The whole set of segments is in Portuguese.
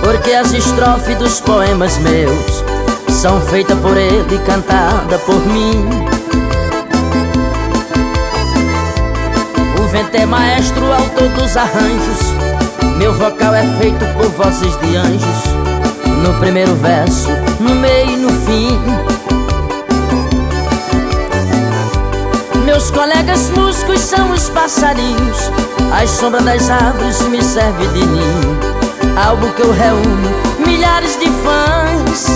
porque as estrofes dos poemas meus são feitas por ele e cantadas por mim. O vento é maestro, autor dos arranjos, meu vocal é feito por vozes de anjos, no primeiro verso, no meio e no fim. Meus colegas músicos são os passarinhos, as sombras das árvores me servem de ninho, algo que eu reúno milhares de fãs.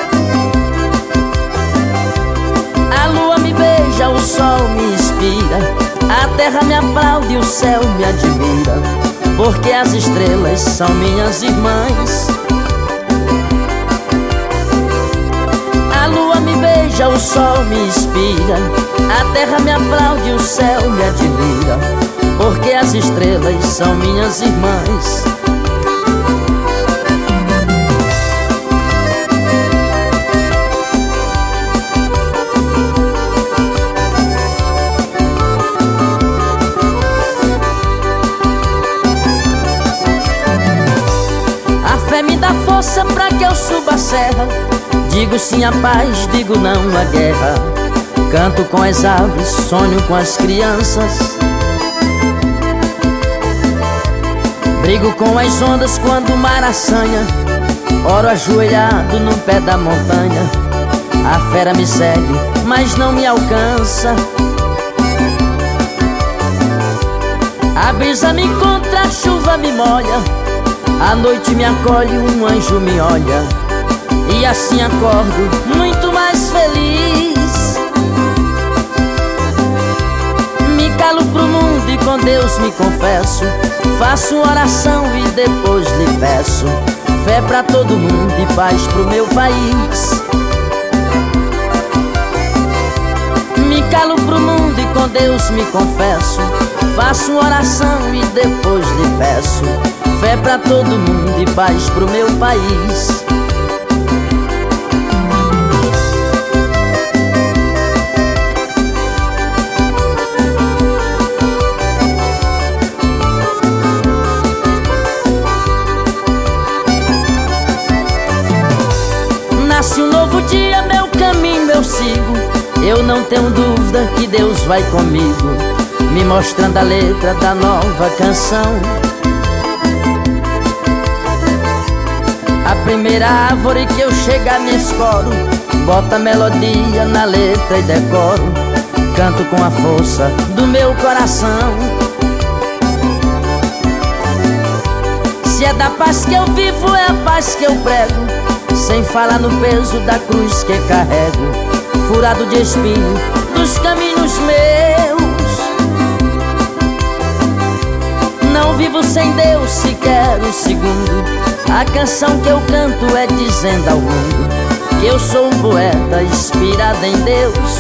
A lua me beija, o sol me inspira, a terra me aplaude e o céu me admira, porque as estrelas são minhas irmãs. A lua me beija, o sol me inspira, a terra me aplaude e o céu me admira, porque as estrelas são minhas irmãs. A fé me dá força pra que eu suba a serra, digo sim à paz, digo não à guerra. Canto com as aves, sonho com as crianças, brigo com as ondas quando o mar assanha, oro ajoelhado no pé da montanha. A fera me segue, mas não me alcança. A brisa me encontra, a chuva me molha, a noite me acolhe, um anjo me olha, e assim acordo muito mais feliz. Me calo pro mundo e com Deus me confesso, faço oração e depois lhe peço fé pra todo mundo e paz pro meu país. Me calo pro mundo e com Deus me confesso, faço oração e depois lhe peço fé pra todo mundo e paz pro meu país. Nasce um novo dia, meu caminho eu sigo, eu não tenho dúvida que Deus vai comigo, me mostrando a letra da nova canção. A primeira árvore que eu chegar me escoro, bota a melodia na letra e decoro, canto com a força do meu coração. Se é da paz que eu vivo, é a paz que eu prego, sem falar no peso da cruz que carrego, furado de espinho dos caminhos meus. Não vivo sem Deus sequer um segundo, a canção que eu canto é dizendo ao mundo que eu sou um poeta inspirado em Deus.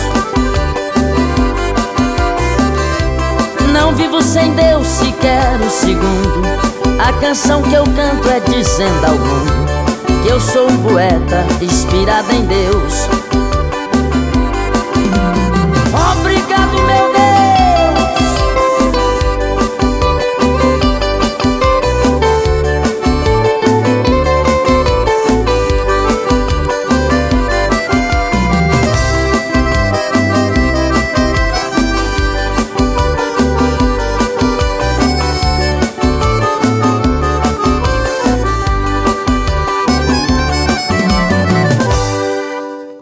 Não vivo sem Deus sequer um segundo, a canção que eu canto é dizendo ao mundo que eu sou um poeta inspirado em Deus.